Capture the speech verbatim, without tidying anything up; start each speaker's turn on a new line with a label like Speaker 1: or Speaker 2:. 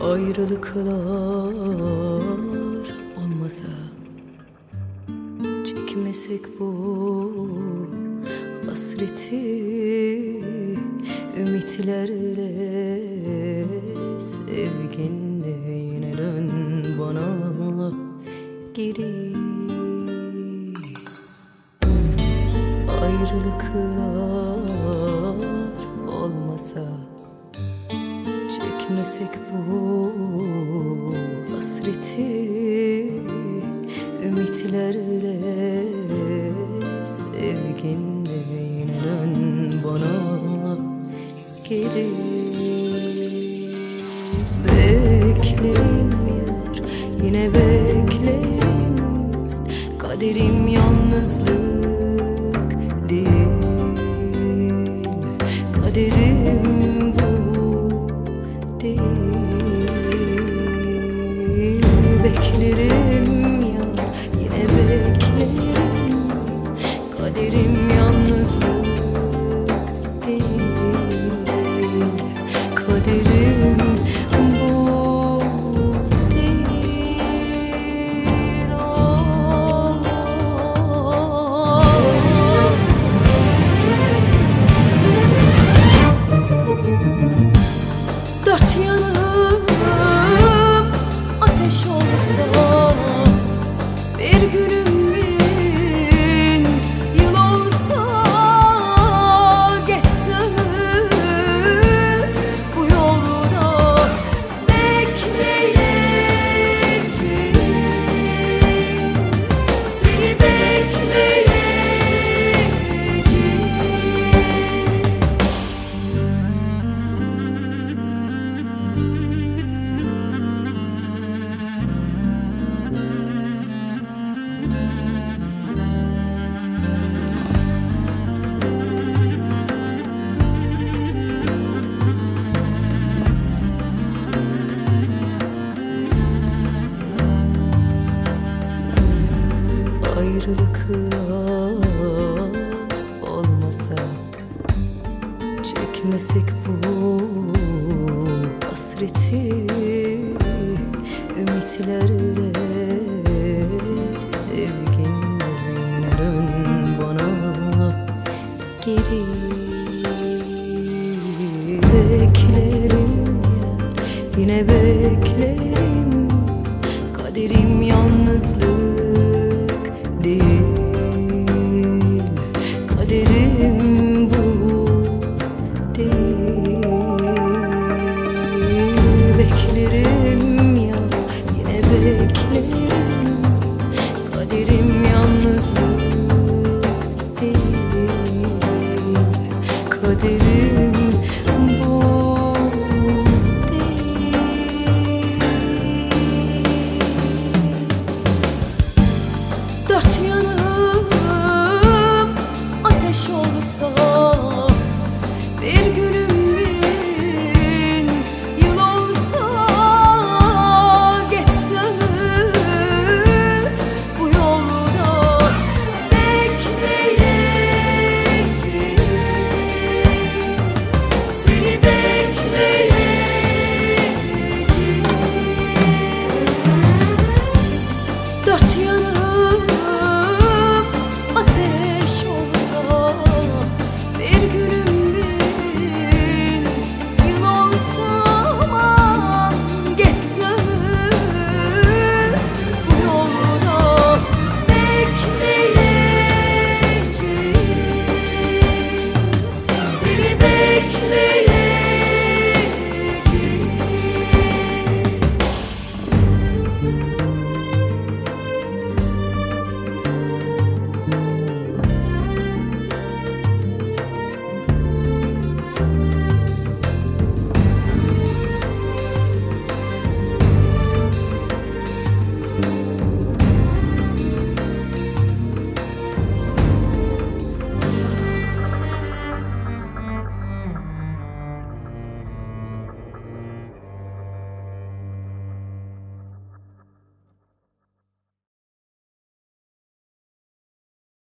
Speaker 1: Ayrılıklar olmasa, çekmesek bu hasreti, ümitlerle sevginle yine dön bana geri. Ayrılıklar olmasa, çekmesek bu hasreti, ümitlerle sevginle yine dön bana geri. Beklerim yar, yine beklerim, kaderim yalnızlık değil, kaderim bu değil. Beklerim ya, yine beklerim, kaderim yalnızlık değil, kaderim bu değil. Oh. Dört yanım ateş olsa, bir günüm bin yıl olsa, geçsem bu yolda bekleyeceğim, seni bekleyeceğim. Ayrılıklar olmasa, çekmesek bu hasreti, ümitlerle sevginle yine dön bana geri. Beklerim yar, yine beklerim, kaderim yalnızlık değil.